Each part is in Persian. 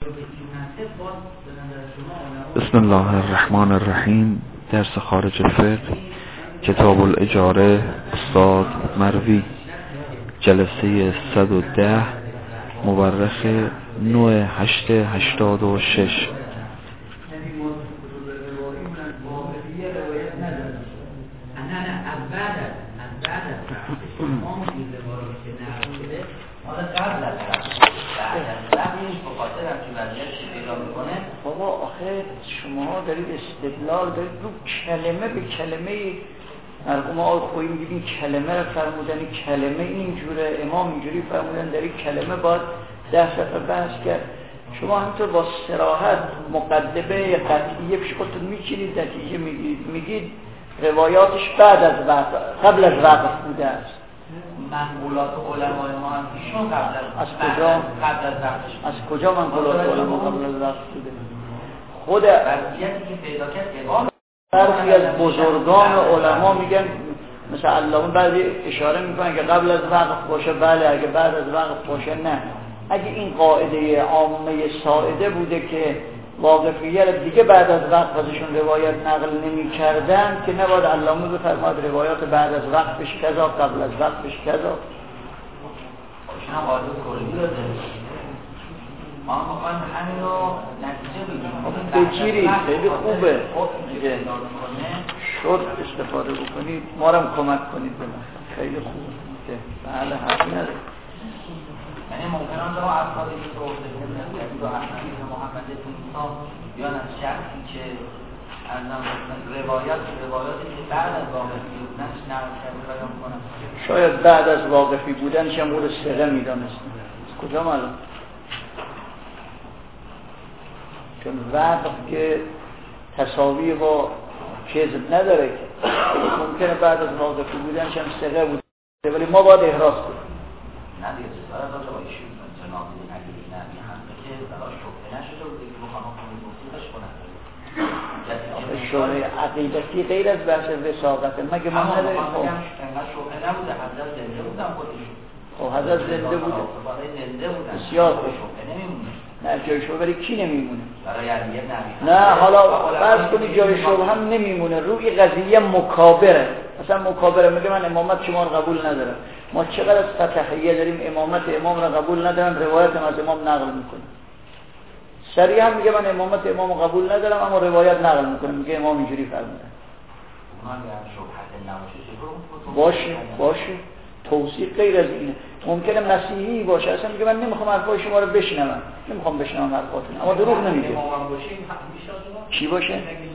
بسم الله الرحمن الرحیم. درس خارج الفقه، کتاب الاجاره، استاد مروی، جلسه 110، مورخ 9/8/86. بابا آخه شما دارید استدلال دارید رو کلمه به کلمه. مرحوم آقای خویی میگید کلمه رو فرمودن، کلمه اینجوره، امام اینجوری فرمودن، در این کلمه باید 10 صفحه بحث کرد. شما همینطور با صراحت مقدمه قطعیه پیش خودتون میچینید، نتیجه میگید روایاتش بعد از وقت، قبل از وقت بوده است. منقولات علمای ما هم ایشون قبل از کجا؟ قبل از وقتش. از کجا منقولات علما قبل از وقت بوده؟ خود وضعیتی که پیدا کرد امام برخی از بزرگان علما میگن، مثل علامه بعضی اشاره میکنن که قبل از وقت باشه بله، اگه بعد از وقت باشه نه. اگه این قاعده عامه ساعده بوده که واقفیه رو دیگه بعد از وقت ازشون روایت نقل نمی کردن که نباید علامه بفرماد روایات بعد از وقت بشه کذا، قبل از وقت بشه کذا. ایشون هم قاعده کلی داده. ما میخوایم همین رو نتیجه بگیریم. بگیرید، خیلی خوبه دیگه شد استفاده بکنید، ما رو هم کمک کنید بنابراین خیلی خوبه. بله حرفی نداره. یعنی ممکن است ما افرادی که گفته بودن و احادیث محمد بن موسی بیان از شخصی که از روایاتی که بعد از واقعی بودنش نقل کرده بیان کنن. شاید بعد از واقعی بودنش هم او رو ثقه می‌دانستن. کجا معلوم؟ چون وقت که تساوی با کذب نداره که ممکنه بعد از واقعی بودنش هم ثقه بوده، ولی ما باید احراز کنیم. نه دیگه سوال داره با ایشون جناب علی نبی هم که براش شبهه نشده بود که بخوام توضیحش کنم. شبهه عقیدتی غیر از بحث وثاقته مگه ما نداریم؟ انقدر شبهه نبوده، حضرت زنده بودن خودشون. خب حضرت زنده بوده. زنده بودن. بسیار خوب. شبهه نمیمونه. نه جای شبهه برای کی نمیمونه؟ برای علی نبی. نه حالا فرض کنید جای شبهه هم نمیمونه، روی قضیه مکابره. مثلا مکابره میگه من امامت شما رو قبول ندارم. ما چقدر از فتحیه داریم امامت امام رو قبول ندارن، روایت از امام نقل میکنه. شریعه هم میگه من امامت امام رو قبول ندارم اما روایت نقل میکنه، میگه امام اینجوری فرموده. باشه توصیف غیر از اینه. ممکنه مسیحی باشه اصلا میگه من نمیخوام حرفای شما رو بشنوم، نمیخوام بشنوم حرفاتون، اما دروغ نمیگه. چی باشه؟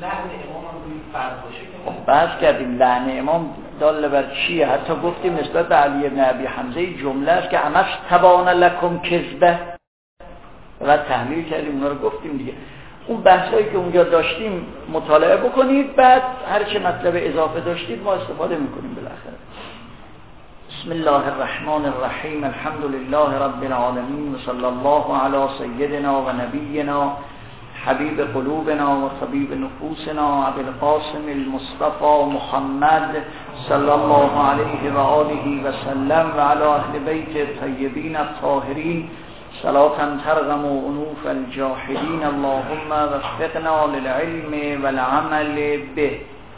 بحث کردیم لعن امام دال بر چیه، حتی گفتیم نسبت به علی بن ابی حمزه جمله است که امش تبان لکم کذبه و تحلیل کردیم، اونا رو گفتیم دیگه. اون بحثایی که اونجا داشتیم مطالعه بکنید، بعد هر چه مطلب اضافه داشتید ما استفاده میکنیم بالاخره. بسم الله الرحمن الرحیم. الحمد لله رب العالمین و صلی الله علی سیدنا و نبینا حبیب قلوبنا و طبیب نفوسنا ابی القاسم المصطفى محمد صلی الله علیه و آله و سلم و علی اهل بیت الطیبین الطاهرین صلاة ترغم انوف الجاحدین. اللهم وفقنا للعلم والعمل به.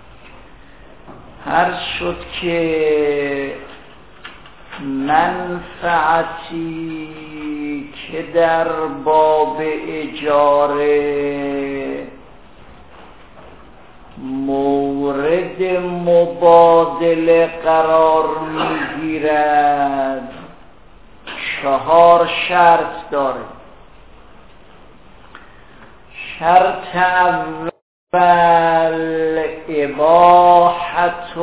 هر شد که منفعتی که در باب اجاره مورد مبادله قرار میگیرد 4 شرط داره. شرط اول اباحة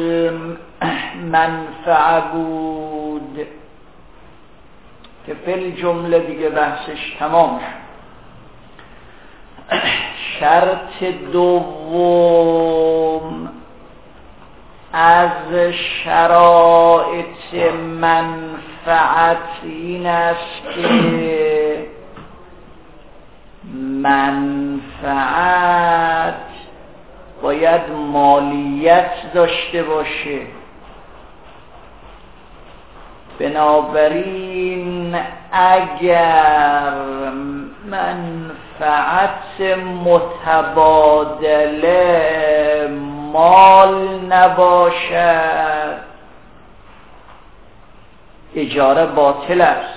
المنفعه بود که فی جمله دیگه بحثش تمام شد. شرط دوم از شرایط منفعت این است که منفعت باید مالیت داشته باشه. بنابراین اگر منفعت متبادله مال نباشد اجاره باطل است.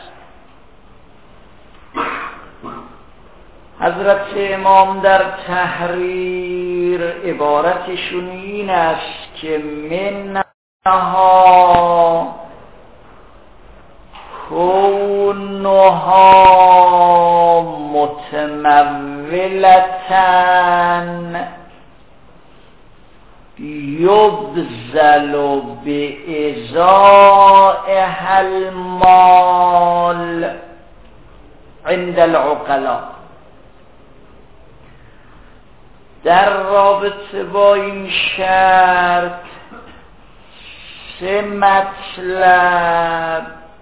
حضرت امام در تحریر عبارتشون این است که منها کونها متمولتن یبذل بإزائها المال عند العقلاء. در رابطه با این شرط 3 مطلب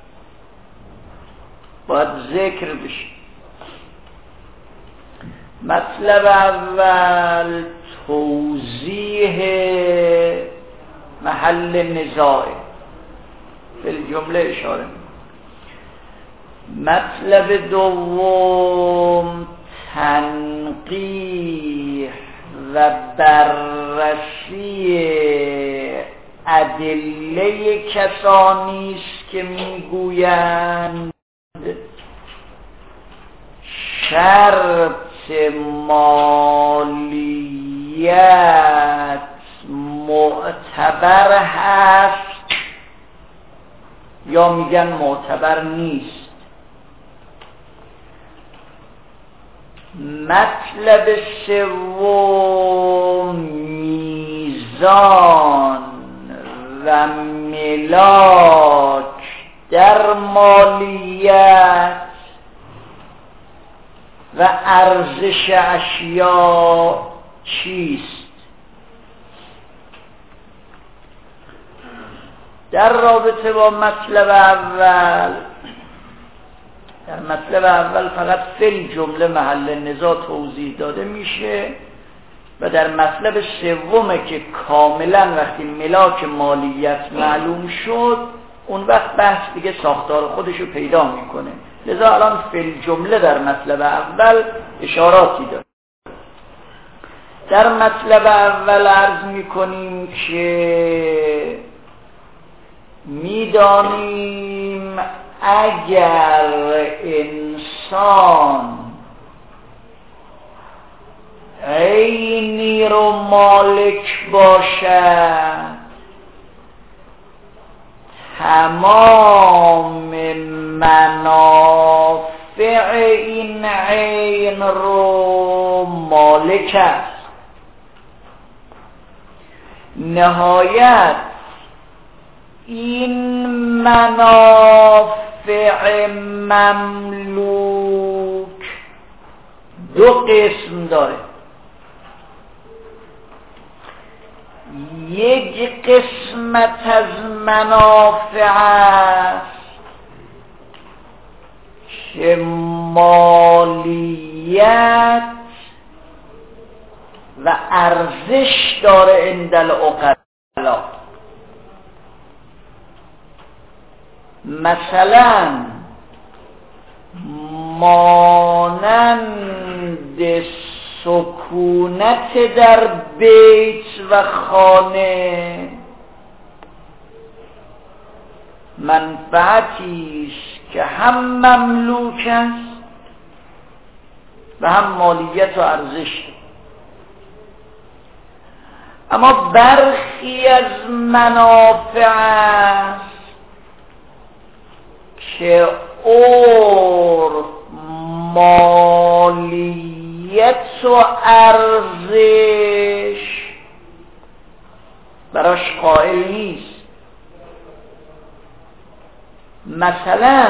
باید ذکر بشه. مطلب اول توضیح محل نزاع به جمله اشاره می‌کنه. مطلب دوم تنقیح و بررسی ادله کسانی است که میگویند شرط مالیت معتبر هست یا میگن معتبر نیست. مطلب سوم میزان و ملاک در مالیت و ارزش اشیا چیست. در رابطه با مطلب اول، در مطلب اول فقط فی جمله محل نزاع توضیح داده میشه و در مطلب سومه که کاملا وقتی ملاک مالیت معلوم شد اون وقت بحث دیگه ساختار خودشو پیدا میکنه. لذا الان فی جمله در مطلب اول اشاراتی داره. در مطلب اول عرض میکنیم که میدانیم اگر انسان عینی رو مالک باشد تمام منافع این عین رو مالک است. نهایت این منافع مملوک 2 قسم داره. یک قسمت از منافع است که مالیت و ارزش داره عند العقلاء. مثلا مانند سکونت در بیت و خانه منفعتی است که هم مملوک است و هم مالیت و ارزش. اما برخی از منافع است که عرف مالیت و ارزش براش قائل نیست. مثلا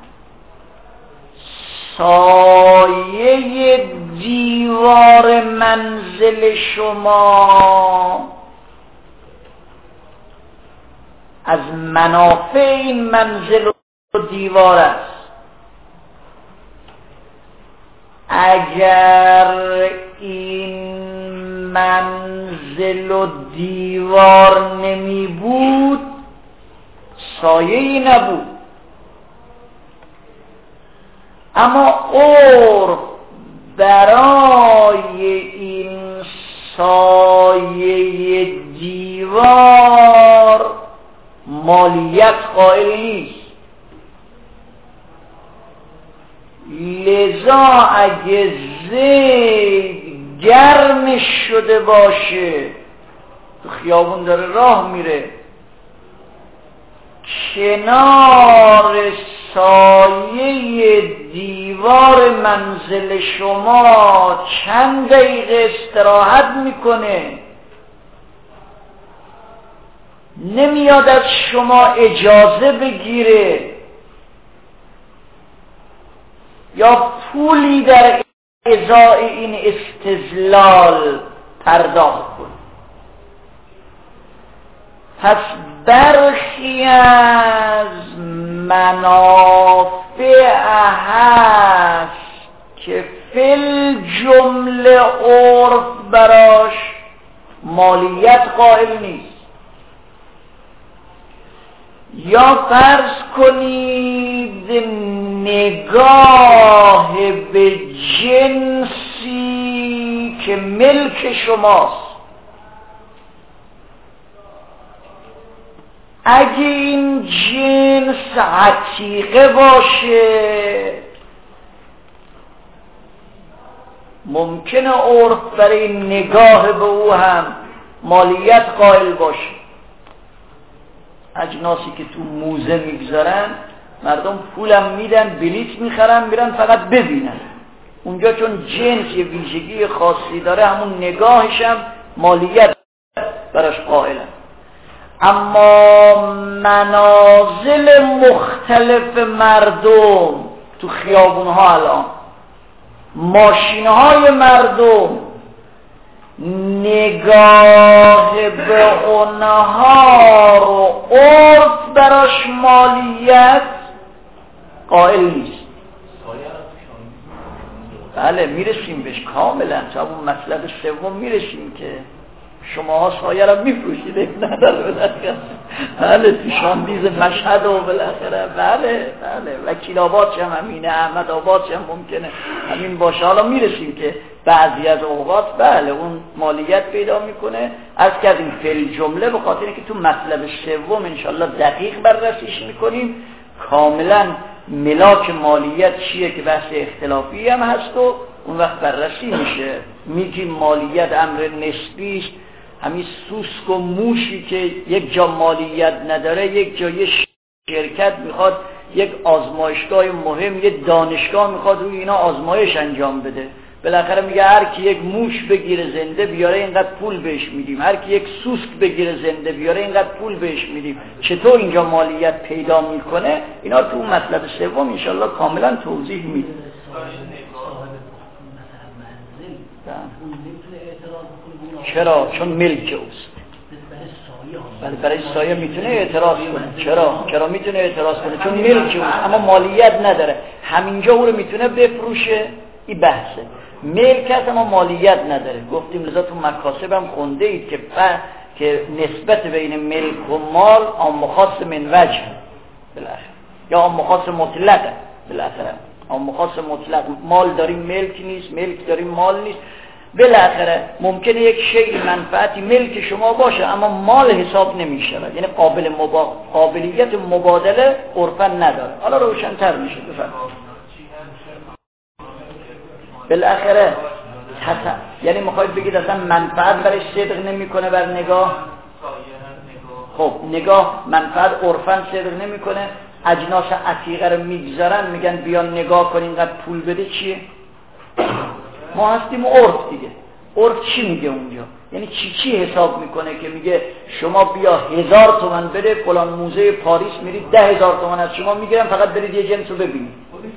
سایه دیوار منزل شما از منافع این منزل و دیوار است. اگر این منزل و دیوار نمی بود سایه‌ای نبود. اما عرف برای این سایه دیوار مالیت قائل نیست. لذا اگه زید گرمش شده باشه، تو خیابون داره راه میره، کنار سایه دیوار منزل شما چند دقیقه استراحت میکنه، نمیاد از شما اجازه بگیره یا پولی در ازای این استظلال پرداخت کنه. پس برخی از منافع هست که فل جمله عرف براش مالیت قائل نیست. یا فرض کنید نگاه به جنسی که ملک شماست، اگه این جنس عتیقه باشه ممکنه عرف برای نگاه به او هم مالیت قائل باشه. اجناسی که تو موزه میگذارن مردم پولم میدن، بلیط میخرن، میرن فقط ببینن. اونجا چون جنس یه ویژگی خاصی داره همون نگاهش هم مالیت براش قائلن. اما منازل مختلف مردم تو خیابونها الان، ماشینهای مردم، نگاه به اونها رو عرف براش مالیت قائل نیست. بله میرسیم بهش کاملا، تا اون مطلب سوم میرسیم که شماها سایه را میفروشید نداره بالاخره. بله تو شاندیز مشهد و بالاخره بله وکیل آباد هم همینه، احمد آباد هم ممکنه همین باشه. حالا میرسیم که بعضی از اوقات بله اون مالیت پیدا میکنه. از کردیم فعل جمله به خاطر اینکه تو مطلب سوم انشالله دقیق بررسیش میکنیم کاملا ملاک مالیت چیه که بحث اختلافی هم هست و اون وقت بررسی میشه. میگیم مالیت امر نسبی است. همین سوسک و موشی که یک جا مالیت نداره، یک جا یه شرکت میخواد یک آزمایشگاه مهم، یه دانشگاه میخواد روی اینا آزمایش انجام بده، بالاخره میگه هر کی یک موش بگیره زنده بیاره اینقدر پول بهش میدیم، هر کی یک سوسک بگیره زنده بیاره اینقدر پول بهش میدیم. چطور اینجا مالیت پیدا میکنه؟ اینا تو مطلب سوم انشالله کاملا توضیح میده. چرا؟ چون ملک اوست. ولی برای سایه میتونه اعتراض کنه. چرا میتونه اعتراض کنه؟ چون ملک اوست اما مالیت نداره. همینجا او رو میتونه بفروشه. این بحثه. ملک هست اما مالیت نداره. گفتیم لذا تو مکاسب هم خونده اید که نسبت بین ملک و مال عام خاص من وجه بالاخره، یا عام خاص مطلق بالاخره. عام خاص مطلق، مال داریم ملک نیست، ملک داریم مال نیست. بالاخره ممکنه یک شیء منفعتی ملک شما باشه اما مال حساب نمیشه، یعنی قابلیت مبادله عرفاً نداره. حالا روشن‌تر میشه. بفرمایید. بالاخره یعنی میخواید بگید اصلا منفعت برای صدق نمیکنه بر نگاه؟ خب نگاه منفعت عرفاً صدق نمیکنه. اجناس عتیقه رو میگذارن میگن بیان نگاه کن اینقدر پول بده. چیه؟ ما هستیم عرف دیگه. عرف چی میگه اونجا؟ یعنی چی حساب میکنه که میگه شما بیا 1000 تومان بده فلان موزه پاریس میرید 10,000 تومان از شما میگیرن فقط برید یه جنس رو ببینید.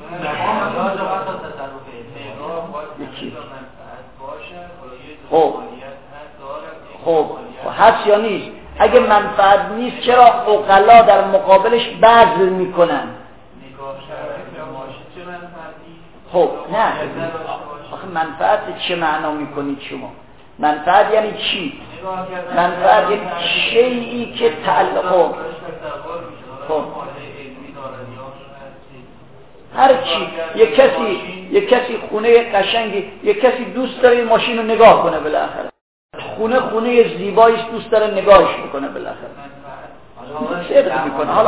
خب هست یا نیست؟ اگه منفعت نیست چرا عقلا در مقابلش بذل میکنن؟ خب نه آخه منفعت چه معنا میکنید شما؟ منفعت یعنی چی؟ منفعت یعنی شیئی که تعلق. خب هر چی. یک کسی خونه قشنگی، یک کسی دوست داره این ماشین رو نگاه کنه بالاخره. خونه زیبایی است، دوست داره نگاهش میکنه بالاخره. صدق میکنه. حالا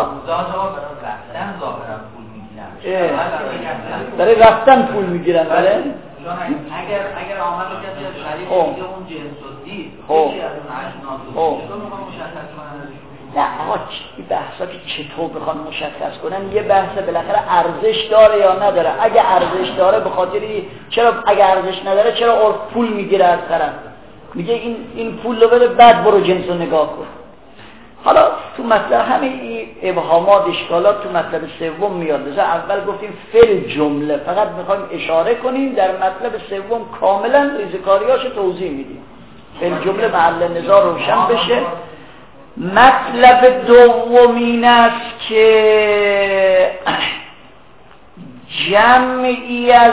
برای رفتن پول میگیرن. بله. اگر آمد و کسی از شریف دیگه اون جنس رو دید یکی از اون اجناس رو چطور میخوان مشخص کنن؟ نه آقا این بحثا که چطور بخوان مشخص کنن یه بحث بالاخره ارزش داره یا نداره. اگه ارزش داره به خاطر چرا، اگه ارزش نداره چرا عرف پول میگیره از طرف، میگه این پول رو بده بعد برو جنس رو نگاه کن. حالا تو مطلب همه این ابهامات اشکالات تو مطلب سوم میاد. مثلا اول گفتیم فعل جمله، فقط میخوایم اشاره کنیم، در مطلب سوم کاملا ریزکاریاشو توضیح میدیم. فعل جمله محل نظار روشن بشه. مطلب دومین است که جمعی از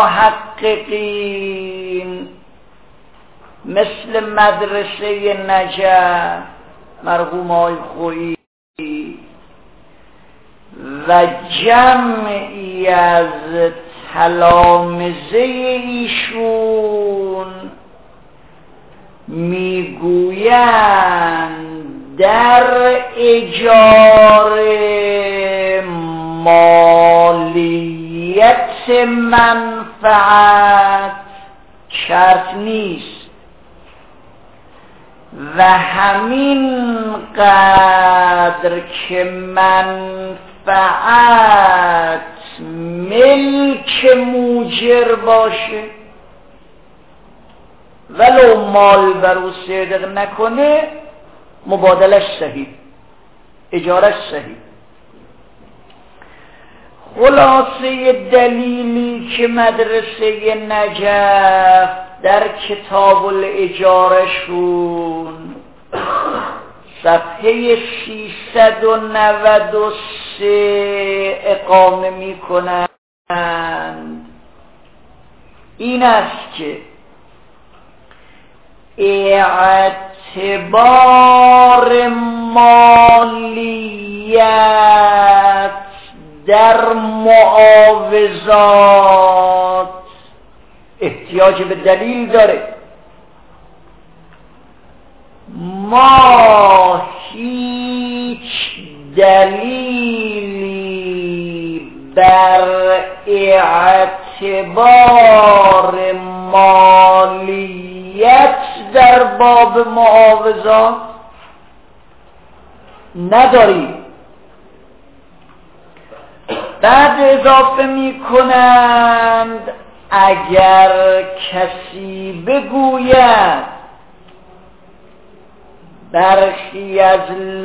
محققین مثل مدرسه نجف مرحوم آقای خویی و جمعی از تلامذه ایشون میگویند در اجاره مالیت منفعت شرط نیست و همین قدر که منفعت ملک موجر باشه ولو مال بر او صدق نکنه مبادلش صحیح، اجارش صحیح. خلاصه دلیلی که مدرسه نجف در کتاب الاجارشون صفحه 393 اقامه می کنند این است که اعتبار مالیت در معاوضات احتیاج به دلیل داره. ما هیچ دلیلی بر اعتبار مالیت در باب معاوضات نداریم. بعد اضافه می کنند اگر کسی بگوید برخی از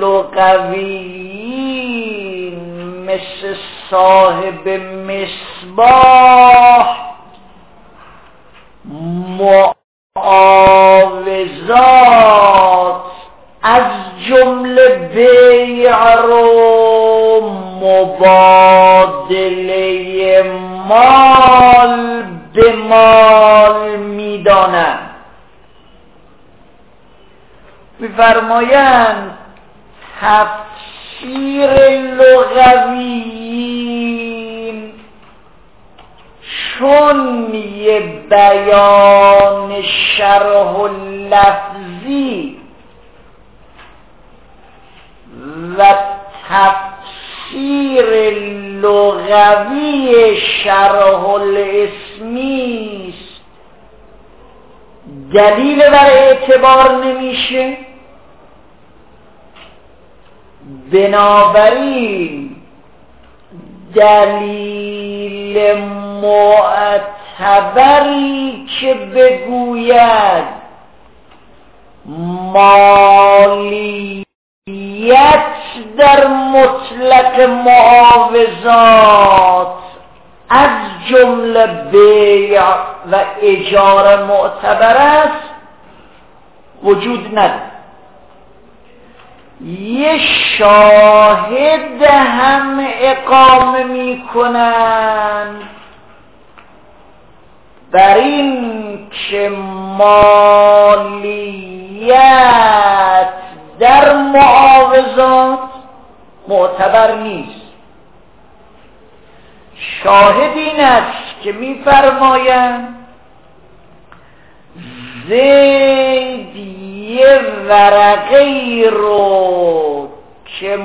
لغویین مثل صاحب مصباح معاوضات از جمله بیع رو مبادله مال به مال میدانند. می‌فرمایند تفسیر لغویین چون یه بیان شرح لفظی و تفسیر لغوی شرح الاسمی است دلیل بر اعتبار نمیشه، بنابراین دلیل معتبری که بگوید مالیت در مطلق معاوضات از جمله بیع و اجاره معتبر است وجود ندارد. یه شاهد هم اقامه می کنند بر این که مالیت در معاوضات معتبر نیست. شاهد این است که می‌فرمایند زید یه ورقه‌ای رو که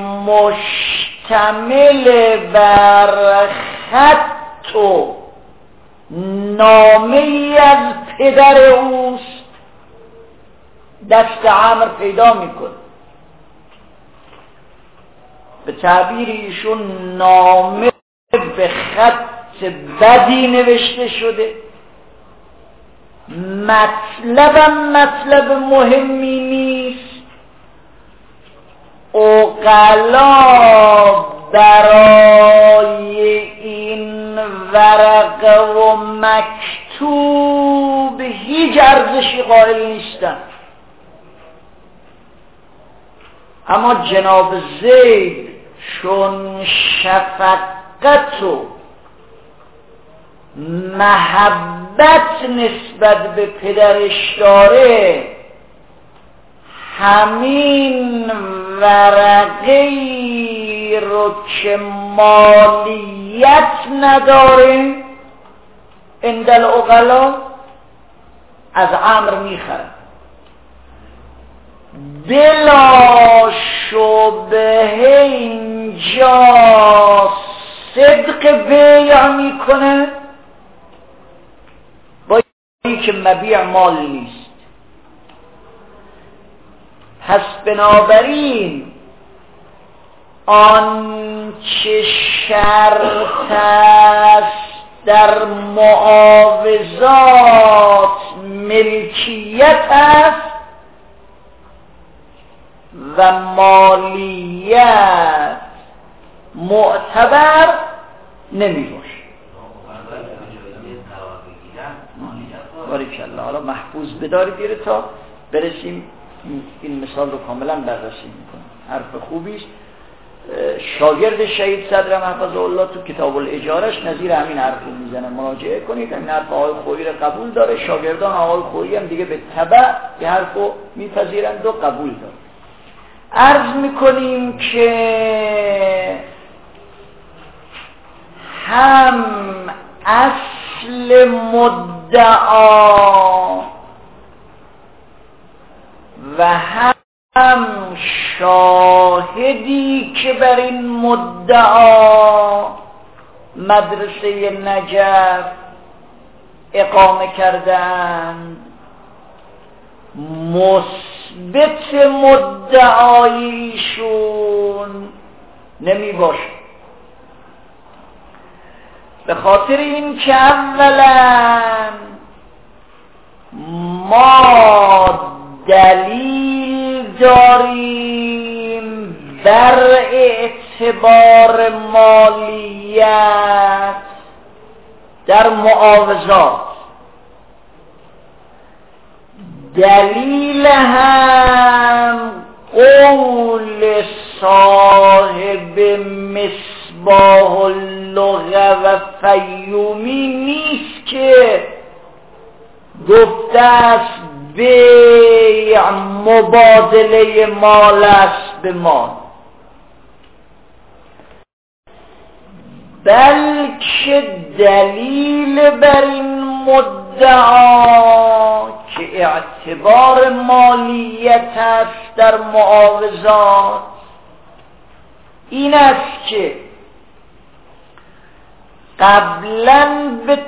مشتمل بر خط و نامه‌ای از پدر اوست دست عمرو پیدا میکنه. به تعبیر ایشون نامه به خط بدی نوشته شده، مطلب مهمی نیست. عقلا برای این ورقه و مکتوب هیچ ارزشی قائل نیستن، اما جناب زید چون شفقت و محبت نسبت به پدرش داره، همین ورقه‌ای رو که مالیت نداره عند العقلا از عمرو میخرد. بلا شبهه اینجا صدق بیع میکنه با این که مبیع مال نیست. پس بنابراین آنچه شرط است در معاوضات ملکیت است و مالیت معتبر نمی باشه. باریکالله. حالا محفوظ بداری دیره تا برسیم این مثال رو کاملا بررسی میکنم. حرف خوبی است. شاگرد شهید صدر محفظه الله تو کتاب الاجارش نظیر همین حرف رو میزنه، مراجعه کنید. این حرف آقای خویی رو قبول داره، شاگردان آقای خویی هم دیگه به تبع یه حرف رو میپذیرند و قبول داره. عرض میکنیم که هم اصل مدعا و هم شاهدی که بر این مدعا مدرسه نجف اقامه کردند مثبت مدعایشون نمی باشه. به خاطر این که اولا ما دلیل داریم بر اعتبار مالیت در معاوضات، دلیل هم قول صاحب مصباح اللغة و فیومی نیست که گفته است بیع مبادله مال است به مال، بلکه دلیل بر این مدعا که اعتبار مالیت است در معاوضات این است که قبلا به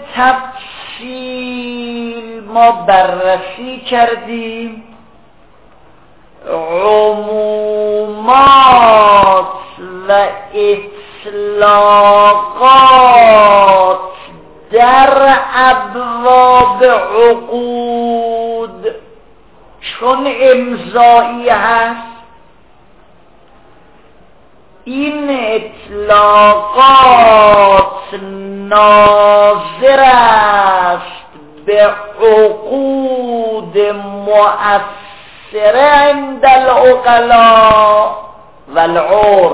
تفصیل ما بررسی کردیم عمومات و اطلاقات در ابواب عقود چون امضایی هست، این اطلاقات ناظر است به عقود مؤثره عند العقلاء و العرف.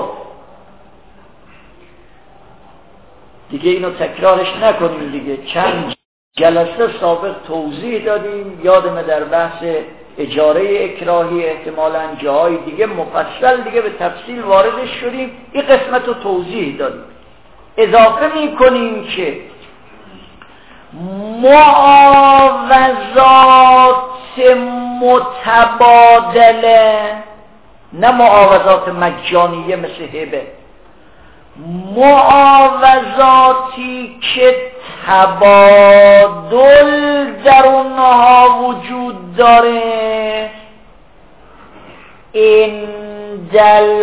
دیگه اینو تکرارش نکنیم دیگه، چند جلسه سابق توضیح دادیم، یادمه در بحث اجاره اکراهی احتمالاً جاهای دیگه مفصل دیگه به تفصیل واردش شدیم، این قسمت رو توضیح دادیم. اضافه میکنیم که معاوضات متبادله، نه معاوضات مجانیه مثل هبه، معاوضاتی که تبادل در اونها وجود داره، عند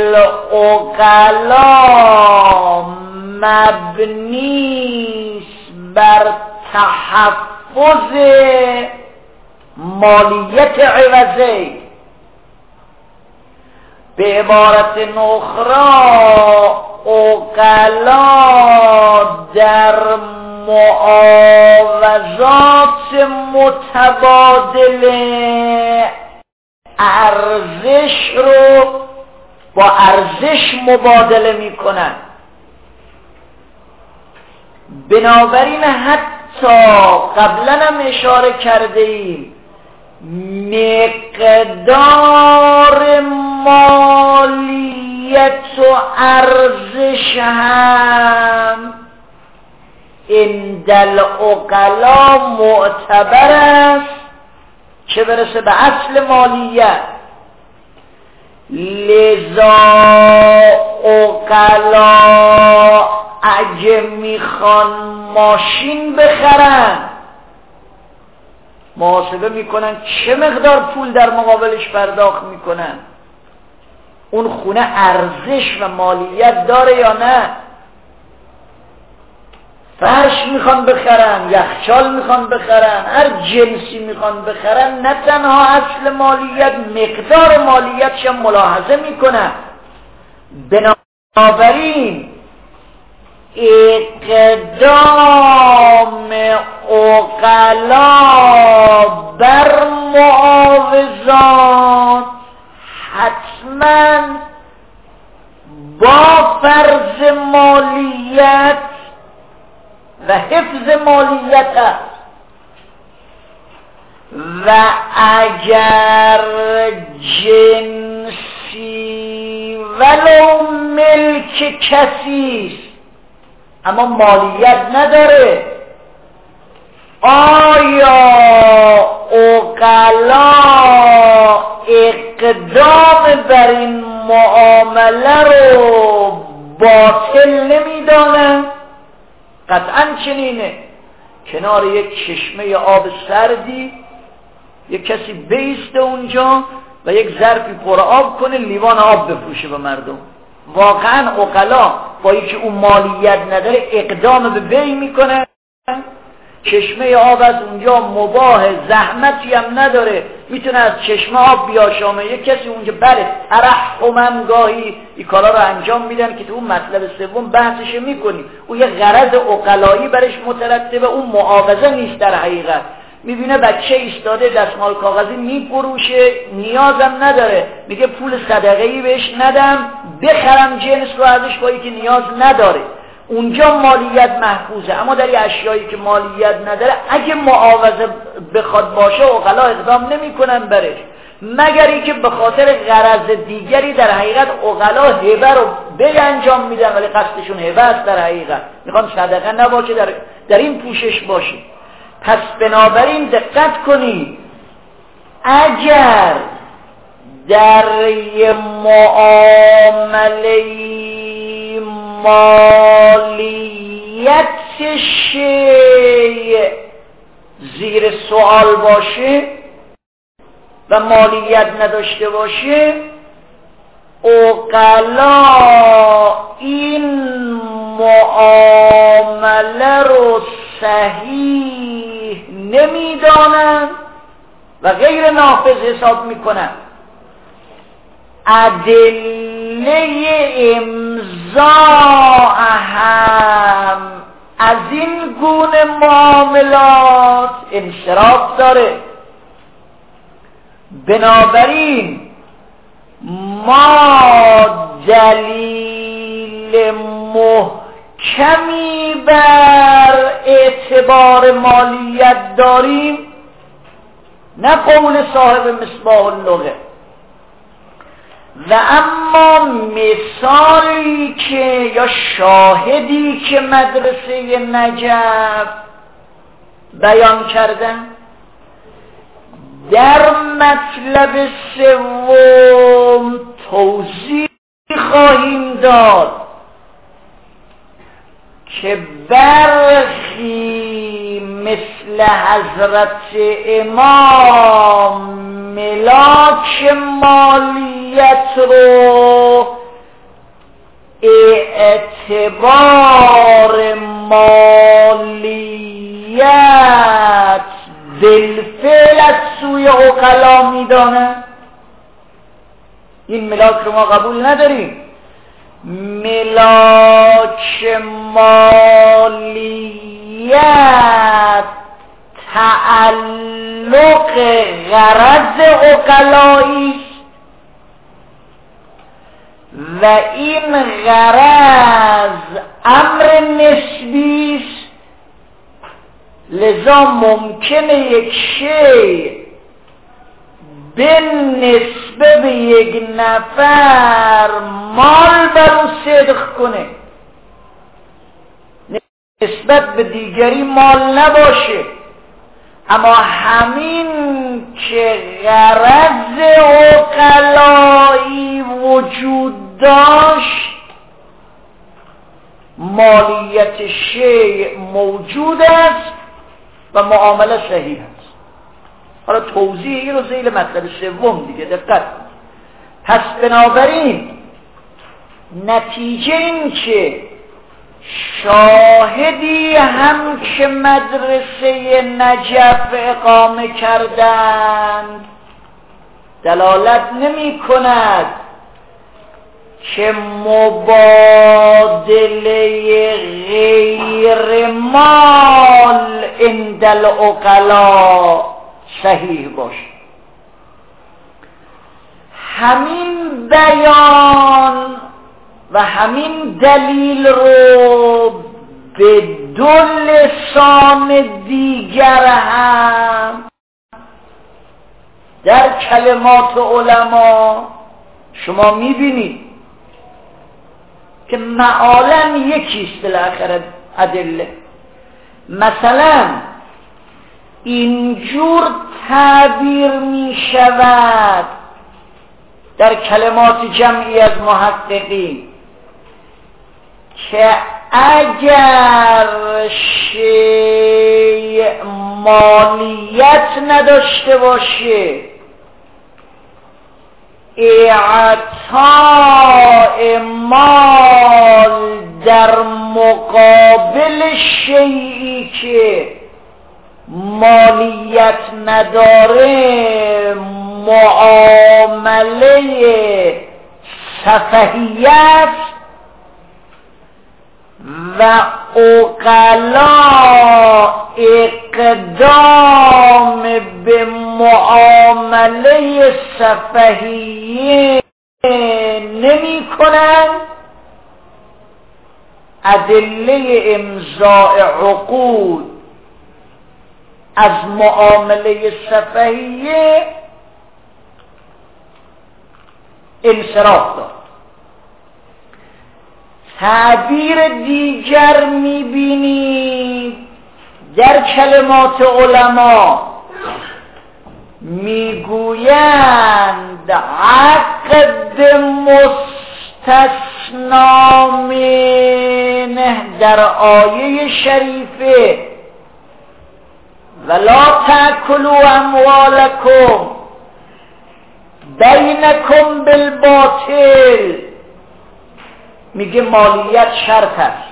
العقلا مبنیست بر تحفظ مالیت عوضی. به عبارت اخرى عقلا در معاوضات متبادله ارزش رو با ارزش مبادله میکنن. بنابراین حتی قبلا هم اشاره کرده ایم مقدار مالیت و ارزش هم عند العقلا معتبر است، چه برسه به اصل مالیت. لذا عقلا اگه میخوان ماشین بخرن محاسبه میکنن چه مقدار پول در مقابلش پرداخت میکنن، اون خونه ارزش و مالیت داره یا نه. فرش میخوان بخرن، یخچال میخوان بخرن، هر جنسی میخوان بخرن، نه تنها اصل مالیت، مقدار مالیتش هم ملاحظه میکنن. بنابراین اقدام عقلا بر معاوضات حتما با فرض مالیت و حفظ مالیت است و اگر جنسی ولو ملک کسی اما مالیت نداره، آیا عقلا اقدام بر این معامله رو باطل نمیدانند؟ قطعا چنینه. کنار یک چشمه آب سردی یک کسی بیسته اونجا و یک ظرفی پر آب کنه، لیوان آب بفروشه به مردم. واقعا عقلا با اینکه اون مالیت نداره اقدام به بی میکنه. چشمه آب از اونجا مباه، زحمتی هم نداره، میتونه از چشمه آب بیاشامه. یک کسی اونجا بله ترحمم گاهی این کارا رو انجام میدن که تو اون مطلب سوم بحثش میکنیم. اون یه غرض عقلایی برش مترتبه، اون معاوضه نیست در حقیقت. میبینه بچه ایستاده دستمال کاغذی میفروشه، نیازم نداره، میگه پول صدقه‌ای بهش ندم بخرم جنس رو ازش با اینکه نیاز نداره. اونجا مالیت محفوظه. اما در اشیایی که مالیت نداره اگه معاوضه بخواد باشه عقلا اقدام نمیکنن برش، مگر اینکه به خاطر غرض دیگری در حقیقت عقلا هبه رو انجام میدن ولی قصدشون هبه است، در حقیقت میخوان صدقه نباشه، در این پوشش باشه. پس بنابراین دقت کنید، اگر در یه معامله مالیت شیء زیر سوال باشه و مالیت نداشته باشه، عقلا این معامله رو صحیح نمیدانند و غیر نافذ حساب میکنند. ادله امضاء هم از این گونه معاملات انصراف داره. بنابراین ما دلیل محکمی بر اعتبار مالیت داریم، نه قول صاحب مصباح اللغه. و اما مثالی که یا شاهدی که مدرسه نجف بیان کردن در مطلب سوم توضیح خواهیم داد که برخی مثل حضرت امام ملاک مالیت رو اعتبار مالیت بالفعل از سوی عقلا میدانند. این ملاک رو ما قبول نداریم. ملاک مالیت تعلق غرض عقلایی است و این غرض امر نسبی است، لذا ممکنه یک شیء به نسبه به یک نفر مال بر او صدق کنه، نسبت به دیگری مال نباشه، اما همین که غرض عقلایی وجود داشت مالیت شیء موجود است و معامله صحیح است. حالا توضیح این رو ذیل مطلب سوم دیگه دقت. پس بنابراین نتیجه این که شاهدی هم که مدرسه نجف اقامه کردند دلالت نمی کند که مبادله غیر مال عند العقلا صحیح باشه. همین بیان و همین دلیل رو به دو لسان دیگر هم در کلمات علما شما میبینید که معالاً یکیست بالاخره ادله. مثلا اینجور تعبیر می شود در کلمات جمعی از محققین که اگر شیء مالیت نداشته باشه اعطاء مال در مقابل شیئی که مالیت نداره معامله سفهیت و عقلا اقدام به معامله سفهیه نمی کنند. ادله امضاء عقود از معامله سفهیه انصراف داد. تعبیر دیگر میبینید در کلمات علما میگویند عقد مستثنا منه در آیه شریفه ولا تأکلوا اموالکم بینکم بالباطل، میگه مالیت شرط است.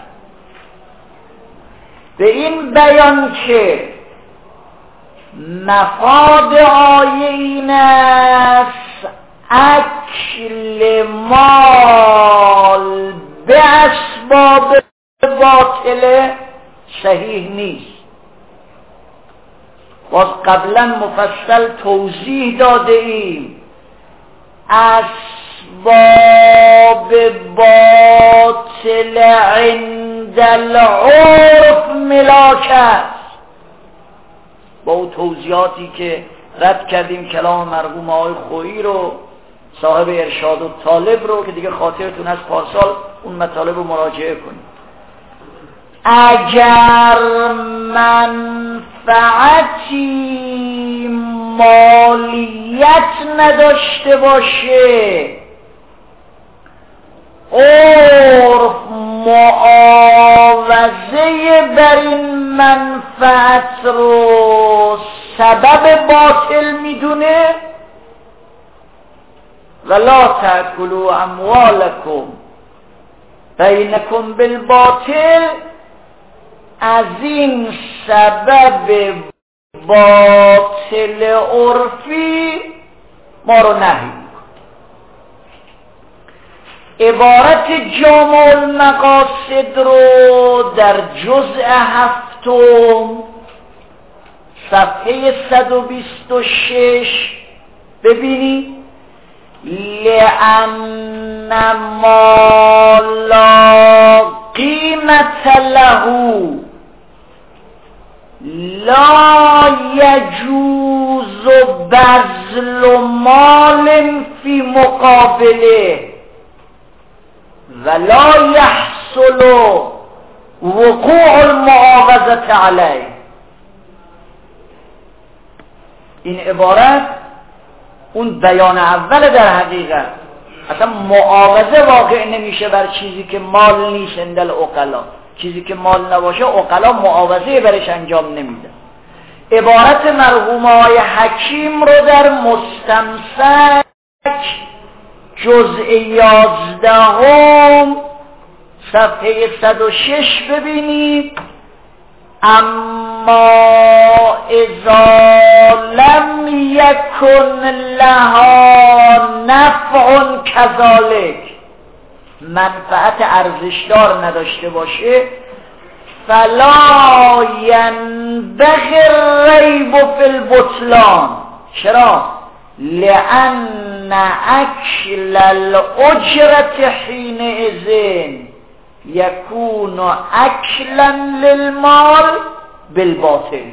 به این بیان که مفاد آیه این است اکل مال به اسباب باطله صحیح نیست. باز قبلا مفصل توضیح داده ایم اسباب باطل عند العرف ملاک است. با اون توضیحاتی که رد کردیم کلام مرحوم آقای خویی رو صاحب ارشاد و طالب رو که دیگه خاطرتون از پارسال اون مطالب رو مراجعه کنید. اگر منفعتی مالیت نداشته باشه، عرف معاوضه بر این منفعت رو سبب باطل میدونه، ولا تأکلوا اموالکم بینکم بالباطل، از این سبب باطل عرفی ما رو نهی. عبارت جامع المقاصد رو در جزء 7 صفحه 126 ببینید. لأن ما لا قیمت له لا یجوز بذل مال فی مقابله ولا يحصل وقوع المعاوضة علیه. این عبارت اون بیان اول در حقیقت اصلا معاوضه واقع نمیشه بر چیزی که مال نیست. اندل عقلا، چیزی که مال نباشه عقلا معاوضه برش انجام نمیده. عبارت مرحوم آقای حکیم رو در مستمسک جزء 11 صفحه 106 ببینید. اما اذا لم یکن لها نفع کذالک، منفعت ارزشدار نداشته باشه، فلا ینبغی الریب فی البطلان. چرا؟ لأن اکل الاجرة حینئذ یکون اکلا للمال بالباطل.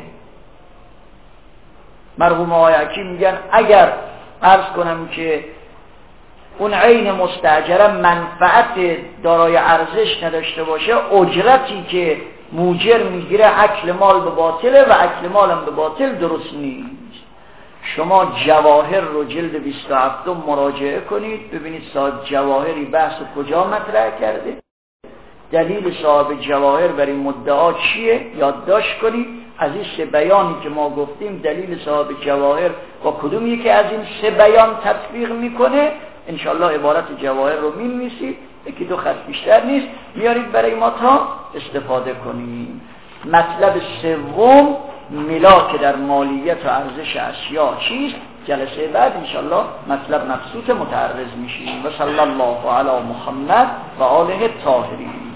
مرحوم آقای حکیم میگن اگر عرض کنم که اون عین مستاجره منفعت دارای ارزش نداشته باشه، اجرتی که موجر میگیره اکل مال به باطله و اکل مال هم به باطل درست نیست. شما جواهر رو جلد 27 مراجعه کنید ببینید صاحب جواهری بحث کجا مطرح کرده، دلیل صاحب جواهر برای مدعا چیه، یادداشت کنید. از این 3 بیانی که ما گفتیم دلیل صاحب جواهر با کدوم یکی از این 3 بیان تطبیق میکنه، انشالله عبارت جواهر رو می‌نویسید، 1-2 خط بیشتر نیست، میارید برای ما تا استفاده کنیم. مطلب سوم ملاک در مالیت و ارزش اشیا چیست؟ جلسه بعد انشالله مطلب مبسوط متعرض میشیم. و صلی الله علی محمد و آله الطاهرین.